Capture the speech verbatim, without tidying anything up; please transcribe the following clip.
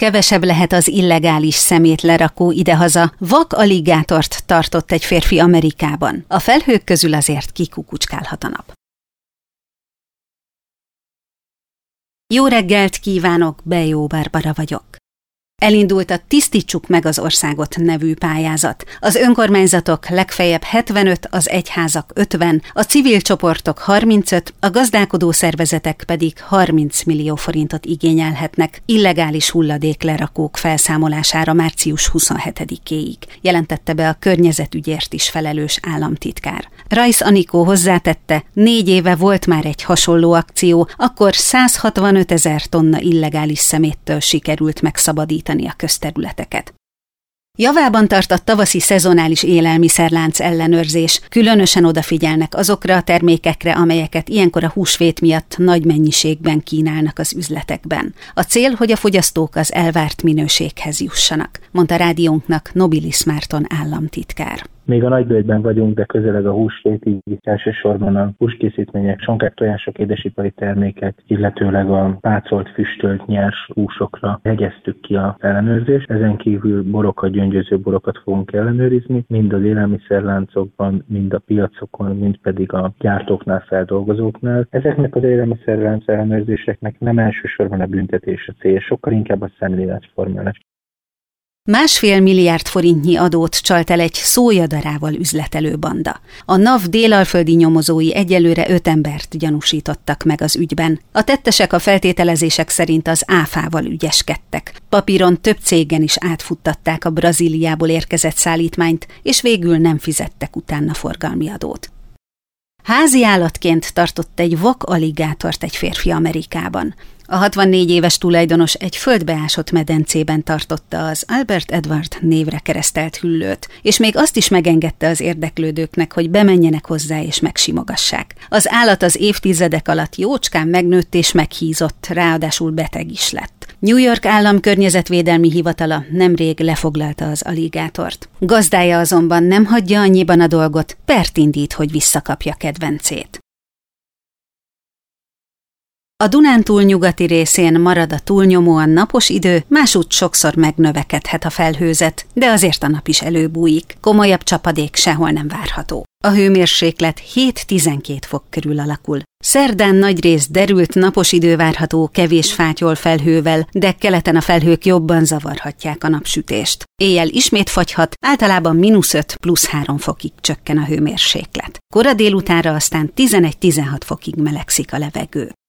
kevesebb lehet az illegális szemétlerakó idehaza, vak alligátort tartott egy férfi Amerikában. A felhők közül azért kikukucskálhat a nap. Jó reggelt kívánok, Bejó Barbara vagyok. Elindult a Tisztítsuk meg az országot nevű pályázat. Az önkormányzatok legfeljebb hetvenöt, az egyházak ötven, a civil csoportok harmincöt, a gazdálkodó szervezetek pedig harminc millió forintot igényelhetnek illegális hulladéklerakók felszámolására március huszonhetedikéig, jelentette be a környezetügyért is felelős államtitkár. Rajsz Anikó hozzátette, négy éve volt már egy hasonló akció, akkor százhatvanötezer tonna illegális szeméttől sikerült megszabadítani a közterületeket. Javában tart a tavaszi szezonális élelmiszerlánc ellenőrzés, különösen odafigyelnek azokra a termékekre, amelyeket ilyenkor a húsvét miatt nagy mennyiségben kínálnak az üzletekben. A cél, hogy a fogyasztók az elvárt minőséghez jussanak, mondta rádiónknak Nobilis Márton államtitkár. Még a nagybőjtben vagyunk, de közeleg a húsvét, így elsősorban a húskészítmények, sonkák, tojások, édesipari termékek, illetőleg a pácolt, füstölt, nyers húsokra hegyeztük ki a ellenőrzést. Ezen kívül borokat, gyöngyöző borokat fogunk ellenőrizni, mind az élelmiszerláncokban, mind a piacokon, mind pedig a gyártóknál, feldolgozóknál. Ezeknek az élelmiszerlánc ellenőrzéseknek nem elsősorban a büntetés a cél, sokkal inkább a szemléletformálás. Másfél milliárd forintnyi adót csalt el egy szójadarával üzletelő banda. A NAV délalföldi nyomozói egyelőre öt embert gyanúsítottak meg az ügyben. A tettesek a feltételezések szerint az áfával ügyeskedtek. Papíron több cégen is átfuttatták a Brazíliából érkezett szállítmányt, és végül nem fizettek utána forgalmi adót. Házi állatként tartott egy vak alligátort egy férfi Amerikában. A hatvannégy éves tulajdonos egy földbeásott medencében tartotta az Albert Edward névre keresztelt hüllőt, és még azt is megengedte az érdeklődőknek, hogy bemenjenek hozzá és megsimogassák. Az állat az évtizedek alatt jócskán megnőtt és meghízott, ráadásul beteg is lett. New York állam környezetvédelmi hivatala nemrég lefoglalta az alligátort. Gazdája azonban nem hagyja annyiban a dolgot, pert indít, hogy visszakapja kedvencét. A Dunántúl nyugati részén marad a túlnyomóan napos idő, másútt sokszor megnövekedhet a felhőzet, de azért a nap is előbújik. Komolyabb csapadék sehol nem várható. A hőmérséklet hét-tizenkét fok körül alakul. Szerdán nagyrészt derült napos idő várható kevés fátyol felhővel, de keleten a felhők jobban zavarhatják a napsütést. Éjjel ismét fagyhat, általában mínusz öt plusz három fokig csökken a hőmérséklet. Kora délutánra aztán tizenegy-tizenhat fokig melegszik a levegő.